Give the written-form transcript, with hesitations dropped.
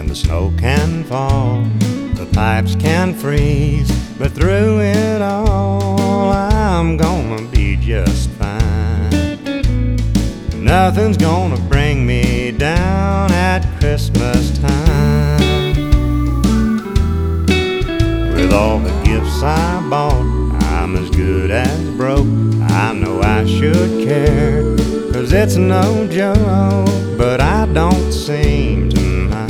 the snow can fall, the pipes can freeze, but through it all I'm gonna be just fine. Nothing's gonna bring me down at Christmas time. With all the gifts I bought, I'm as good as broke. I know I should care, 'cause it's no joke, but I don't